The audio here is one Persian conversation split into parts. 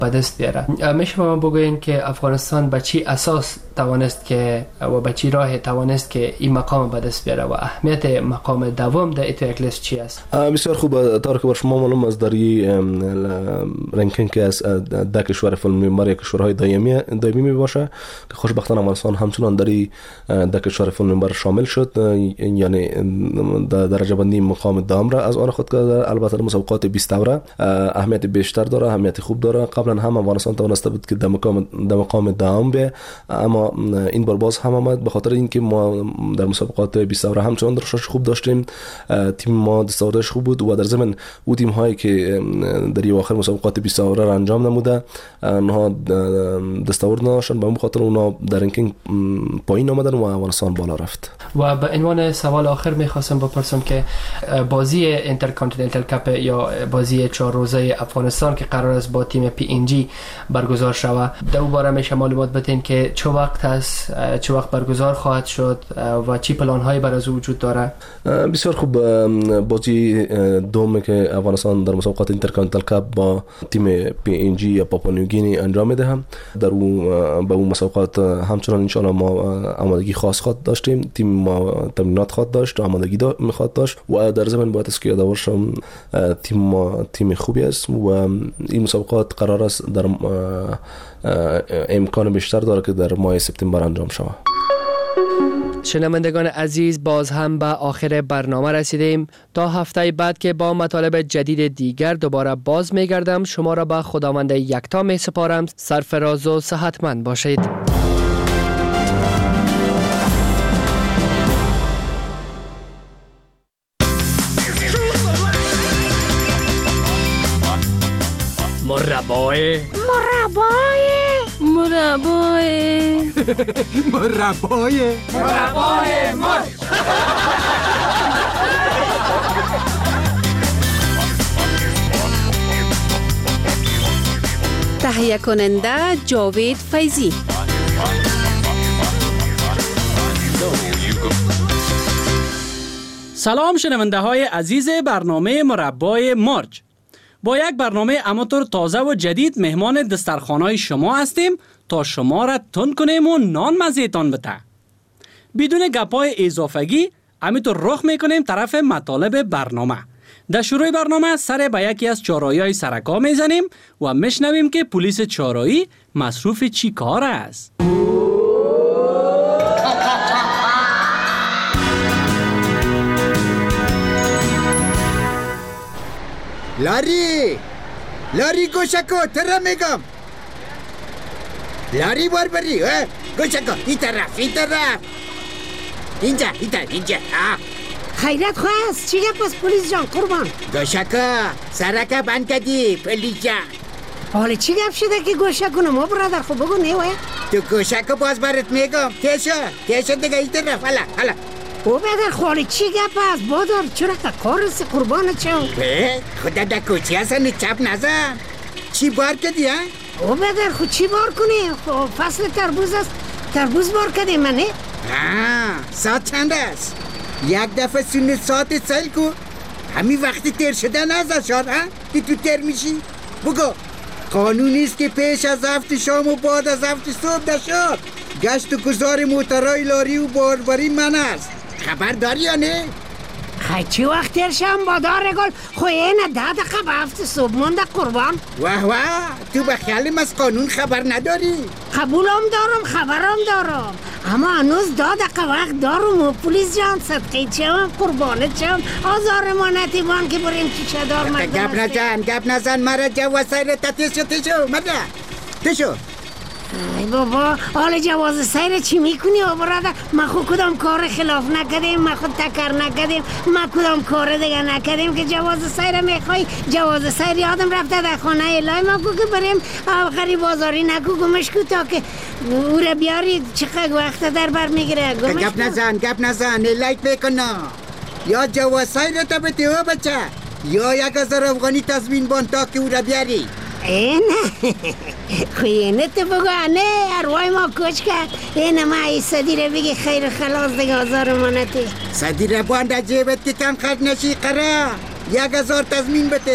به دست بیاره. میشه به ما بگوین که افغانستان به چی اساس توانست که و به چی راه توانست که این مقام به دست بیاره و اهمیت مقام دوم در ایتو لیست چی است؟ بسیار خوب. طور که بر شما معلوم است در رنکینگ که از 10 کشور فیلم معماری کشورهای دائمی می باشه که خوشبختانه افغانستان همچنان در 10 کشور فیلم معماری شامل شد، یعنی درجه بندی مقام دوم را از آن خود کرده. البته مسابقات 20 دوره اهمیت بیشتر داره، اهمیت خوب داره. قبلا هم افغانستان توانسته بود که در مقام دوم به، اما این بار باز هم آمد به خاطر اینکه ما در مسابقات 20 دوره همچنان درشش خوب داشتیم. تیم ما دستاوردش خوب بود و در ضمن او تیم هایی که در آخر مسابقات 20 دوره را انجام نموده اونها دستاورد نداشتن، به اون خاطر اونها در رنکینگ پایین آمدن و افغانستان بالا رفت. و به عنوان سوال آخر میخواستم بپرسم که بازی اینترکانتیننتال کاپ یا بازی 4 روزه افغانستان که قرار است با تیم PNG برگزار شود، در اون باره میشه معلومات بدین که چه وقت هست، چه وقت برگزار خواهد شد و چی پلان هایی برای وجود داره؟ بسیار خوب. بازی دومی که افغانستان در مسابقات اینترکانتیننتال کاپ با تیم PNG یا پاپوا نیوگینی انجام میده، هم در به اون مسابقات همچنان ان شاء الله ما آمادگی خاص خواهد داشتیم. تیم ما تمرینات خواهد داشت، آمادگی میخواد داشت و در ضمن باید است که یادآور شم تیم ما تیم خوبی است و این مسابقات قرار است در امکان بیشتر داره که در ماه سپتامبر انجام شود. شنوندگان عزیز، باز هم به آخر برنامه رسیدیم. تا هفته بعد که با مطالب جدید دیگر دوباره باز میگردم. شما را به خداوند یکتا می سپارم. سرفراز و صحتمند باشید. مربای مرج. تهیه کننده جاوید فیضی. سلام شنونده های عزیز برنامه مربای مرج. با یک برنامه اماتور تازه و جدید مهمان دسترخوان‌های شما هستیم تا شما را تند کنیم و نان مزیتان بده. بدون گپای اضافگی همینطور رخ میکنیم طرف مطالب برنامه. در شروع برنامه سر به یکی از چهارراهی‌های سرکا میزنیم و میشنویم که پلیس چهارراهی مصروف چی کار است. لاری گوشکو ترا میگم. لاری بار بری گوشکو این طرف اینجا خیرت خواست چی گپ است پلیس جان قربان؟ گوشکو سرکه بند کردی پلیس جان. حالا چی گپ شده که گوشکو نمو برادر خب بگو نیوه. تو گوشکو باز برات میگم تیشو دیگه این طرف حالا او بدر خواهی چی گپ است بادر چرا که کار است قربان چون خدا در کوچی هستن چپ نزن. چی بار کردی ها؟ او بدر خود چی بار کنی؟ خب فصل تربوز است تربوز بار کردی منه؟ ساعت چند است؟ یک دفعه سونه ساعت سیل کو همین وقتی تیر شده نزد شاد که تو تیر میشی؟ بگو قانونی است که پیش از هفت شام و بعد از هفت صبح نشد گشت و گذار موترهای لاری و باربری من است. خبر داری یا نه؟ خیلی چی وقت ترشم با دار گل خوی اینه 10 دقیقه به هفت صبح مونده قربان. واه تو به خیالم از قانون خبر نداری؟ قبولم دارم خبرم دارم اما هنوز 10 دقیقه وقت دارم و پلیس جان صدقی چم قربانت چم آزار ما نتیبان که بریم چیچه دار مردم گپ نزن مرا جواز سیر تشو مرده تشو. ای بابا حال جواز سیر چی میکنی و برادر؟ ما خود کدام کار خلاف نکردیم، ما خود تکر نکردیم، ما کدام کار دیگه نکردیم که جواز سیر میخوای؟ جواز سیر یادم رفته در خانه الهی ما که بریم غریب بازاری نکو گمش کو تا که او را بیاری چقدر وقت در بر میگیره. گپ نزن لایک بکنا یا جواز سیر تا بتی ها بچه یا 1000 افغانی تضمین بان تا که او را بیاری. نه خوینه تو بگو نه اروای ما کچ کرد اینه ما ای صدی رو بگی خیر خلاص دیگه آزار منتی صدی رو باند جیبت که کم خرد نشی قرار 1000 تضمین بده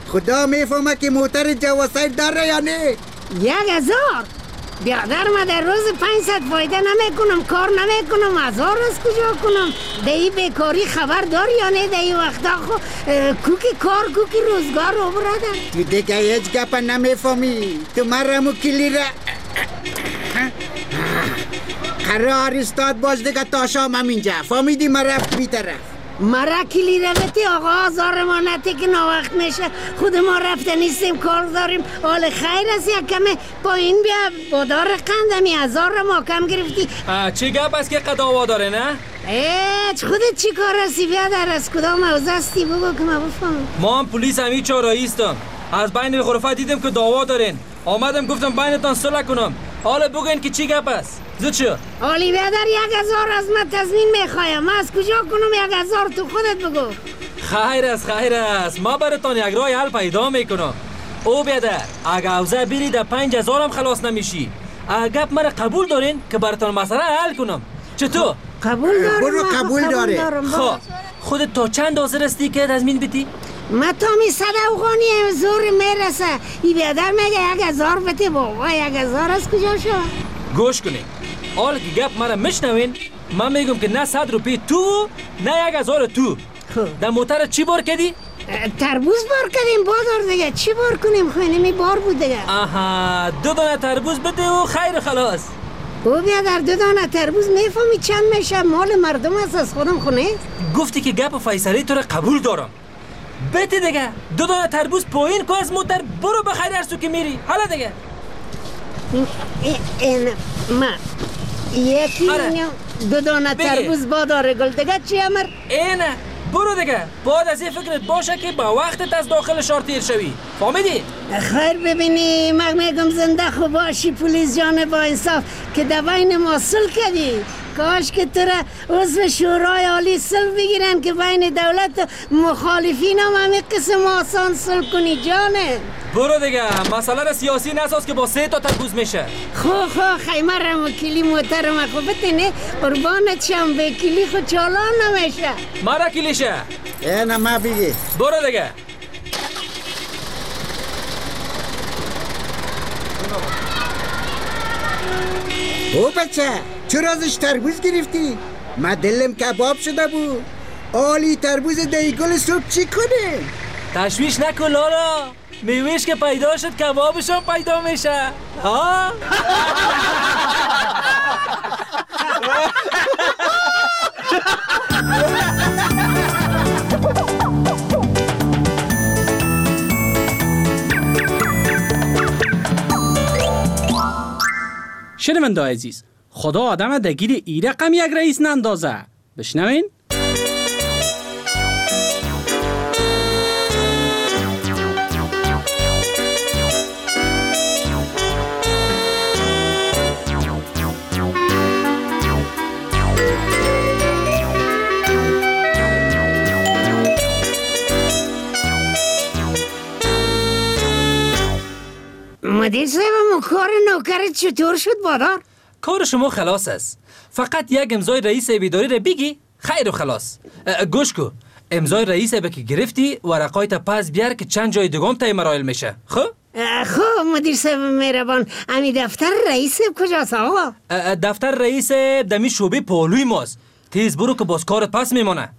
خدا میفهمه که موتر جواز سیر داره یا نه. 1000 بیادر، من در روز 500 فایده نمیکنم، کار نمیکنم، 1000 از کجا کنم؟ دی بیکاری خبر داری یا نه؟ دی وقتا خو کوکی کار کوکی روزگار رو برادر. تو دیگه هیچ گپ نمیفهمی. تو مرمو کلی را قرار استاد باش دیگه تا شام همینجا. فهمیدی من رفت بی طرف. مرا کلی رفتی آقا، آزار ما نتی که ناوقت میشه. خود ما رفته نیستیم، کار داریم. حال خیر است یک کمه پایین بیا. بادار قندمی 1000 را ما کم گرفتی. چی گپ است که قداوا داره نه؟ خودت چی کار هستی بیادر؟ از کدام حوزه هستی بگو که ما بفهم. ما هم پلیس همی چهارراه ایستم. از بین غرفه دیدم که دعوا دارین. آمدم گفتم بینتان صلح کنم. حالا بگوین که چی گپ است. زود شو. حالی بیادر 1000 از من تضمین میخوایم. من از کجا کنم 1000 تو خودت بگو. خیر است. ما براتان یک راه حل پیدا میکنم. او بیادر اگه حوزه بیری در 5000 هم خلاص نمیشی. گپ مرا قبول دارین که براتان مسئله حل کنم. چطور؟ قبول دارم. برو قبول داره. خب خودت تا چند حاضر هستی که تضمین بدی؟ ما تا می 100 افغانی زور میرسه. این بیادر میگه 1000 بده. بابا 1000 از کجا شد؟ گوش کنین. حالا که گپ مرا میشنوین، من میگم که نه 100 روپیه تو نه 1000 تو. در موتر چی بار کردی؟ تربوز بار کردیم بادار دیگه. چی بار کنیم؟ خیلی بار بود دیگه. آها 2 دانه تربوز بده و خیر خلاص. او بیادر 2 دانه تربوز میفهمی چند میشه؟ مال مردم است، از خودم خونه. گفتی که گپ و فیصله تو را قبول دارم. بده دیگه 2 دانه تربوز پایین کو از موتر برو بخیر هرسو که میری. حالا دیگه این ما یکی 2 دانه تربوز بادار گل دیگه چی امر؟ اینه برو دیگه. باید از این فکرت باشه که با وقتت از داخل شهر تیر شوی. فهمیدی؟ خیر ببینی، من میگم زنده خوب باشی پلیس جان با انصاف که دوین ما صلح کردی. کاش که تو را عضو شورای عالی صلح بگیرن که بین دولت و مخالفین هم همین قسم آسان صلح کنی جانه. برو دیگه. مسئله را سیاسی نساز که با 3 تا تربوز میشه. خو خیمه را کلی محترم خوبت نه قربانت شم. به کلی خود چالان نمیشه. مرا کلیشه. نه ما بگی. برو دیگه. او بچه چرا ازش تربوز گرفتی؟ من دلم کباب شده بود. آلی تربوز دیگل صبح چی کنه؟ تشویش نکن لالا. میوهش که پیدا شد کبابش هم پیدا میشه. ها؟ شنونده عزیز، خدا آدم دگیر ای رقم یک رئیس نندازه. بشنوین؟ مدیر صاحب کار نوکرت چطور شد بادار؟ کار شما خلاص است. فقط یک امضای رئیس اداره را بگی خیر و خلاص. گوش کو. امضای رئیس به که گرفتی ورقایت پس بیار که چند جای دیگه هم تای مراحل میشه. خب مدیر صاحب مهربان، امی دفتر رئیس کجاست آقا؟ دفتر رئیس دمی شعبه پالوی ماست. تیز برو که باز کارت پس میمانه.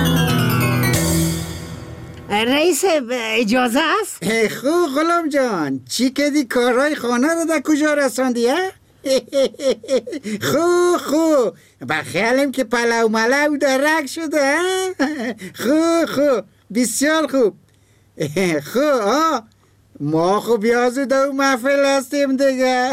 رئیس اجازه است؟ خو غلام جان چی کردی؟ کارهای خانه رو در کجا رساندی ها؟ خو بخیالم که پلو ملو درک شده ها؟ خو بسیار خوب. ما خوب یازوده و محفل هستیم دیگه.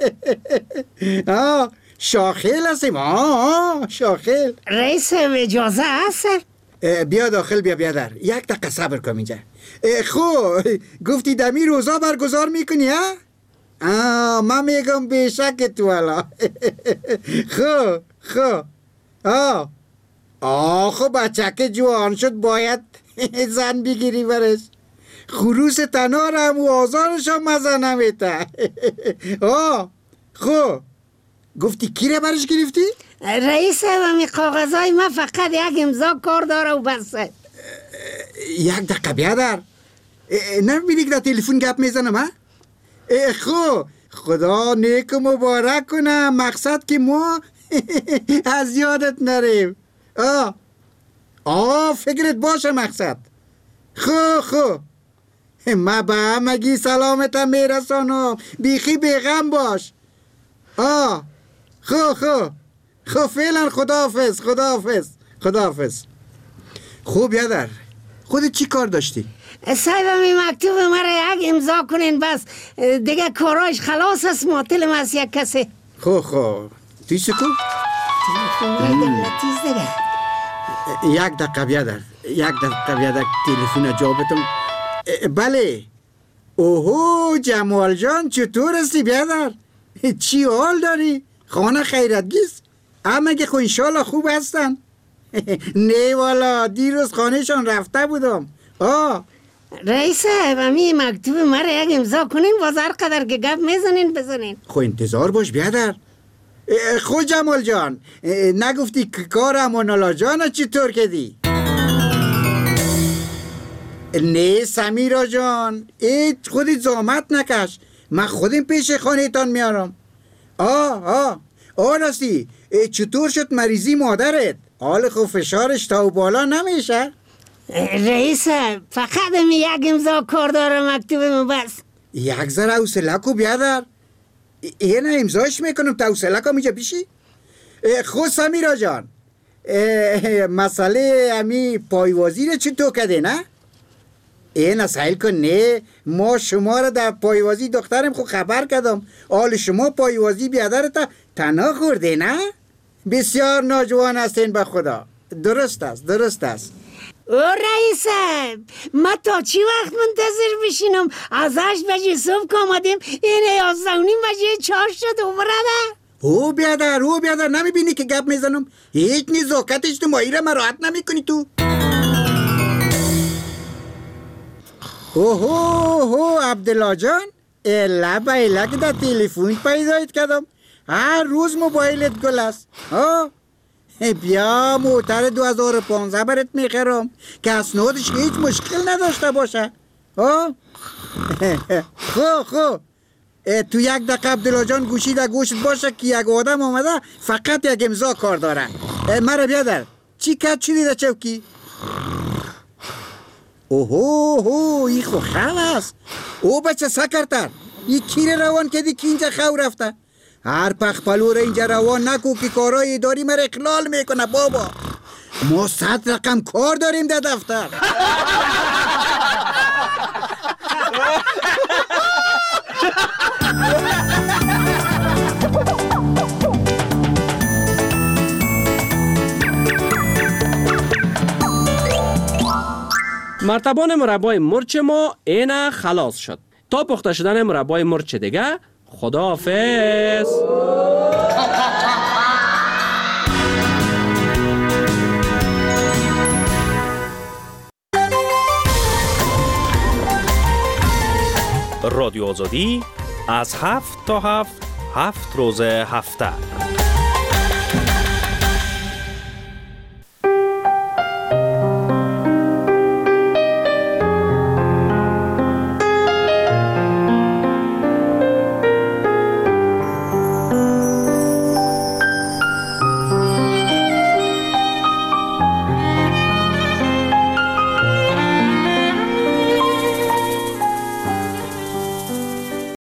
شاخیل هستیم. شاخیل. رئیس اجازه هست؟ بیا داخل بیا در. یک دقیقه صبر کن اینجا. گفتی دمی روزا برگزار میکنی ها؟ من میگم بیشک تو حالا. خب بچه که جوان شد باید زن بگیری برش. خروس تنار هم و آزارش هم مزه نمیته. گفتی کی را برش گرفتی؟ رئیس همی کاغذهای من فقط یک امضا کار داره و بسه. یک دقیقه بیادر. نمیبینی که در تلفن گپ میزنم ها؟ خو خدا نیک و مبارک کنم، مقصد که ما از یادت نریم. فکرت باشه مقصد. خو ما به همگی سلامتم میرسانم، بیخی بیغم باش. خو فعلا خداحافظ. خوب بیادر، خودت چی کار داشتی؟ صاحبم این مکتوب مرا یک امضا کنین بس دیگه کاراش خلاص است. معطلم از یک کسی. خو تیز کو؟ تیز دیگه. یک دقیقه بیادر تلفن جوابتم. بله. اوهو جمال جان، چطور هستی بیادر؟ چی حال داری؟ خانه خیرتگیست؟ اما که خو انشالله خوب هستن؟ نه والا، دیروز خانهشان رفته بودم. رئیس صاحب همین مکتوب مرا یک امضا کنین، باز هر قدر که گپ میزنین بزنین. خو انتظار باش بیادر. خو جمال جان، نگفتی که کار منالا جان چطور کردی؟ نه سمیرا جان، خودی زحمت نکش، من خودم پیش خانه تان میارم. راستی چطور شد مریضی مادرت؟ حال خو فشارش تا و بالا نمیشه؟ رئیس فقط یک امضا کار داره مکتوبم بس. یک ذره حوصله کو بیادر. اینه امضاش میکنم تا حوصله کو میجا بیشی. خود سمیرا جان، مسئله امی پایوازی رو چطور کده نه؟ اینه سهل کن. نه ما شما را در پایوازی دخترم خود خبر کردم، حال شما پایوازی بیادر تا تنها خورده نه؟ بسیار ناجوان هستین به خدا. درست است. رئیس ما تا چی وقت منتظر بشینم؟ از 8 بجه صبح که آمدیم، اینه 11:30 بجه 4 شد و برده. او بیادر نمیبینی که گپ میزنم؟ هیچ نزاکت اجتماعی را مراعات نمیکنی تو. اوهو عبدالله جان، الا که در تلفن پیدایت کردم. هر روز موبایلت گل است. بیا موتر 2015 برات میخرم که اسنادش هیچ مشکل نداشته باشه. خو تو یک دقیقه عبدالله جان گوشی در گوشت باشه که یک آدم آمده فقط یک امضا کار داره. مرا بیادر چی کت شدی در چوکی؟ اوهو ای خو خواه است. او بچه سکرتر ای کیر روان کدی که اینجا خو رفته. هر پخپلو را اینجا روان نکو که کارای اداری مرا اخلال میکنه بابا. ما 100 رقم کار داریم در دفتر. مرتبان مربای مرچ ما اینه خلاص شد. تا پخته شدن مربای مرچ دیگه، خداحافظ. رادیو آزادی از 7 تا 7 روز هفته.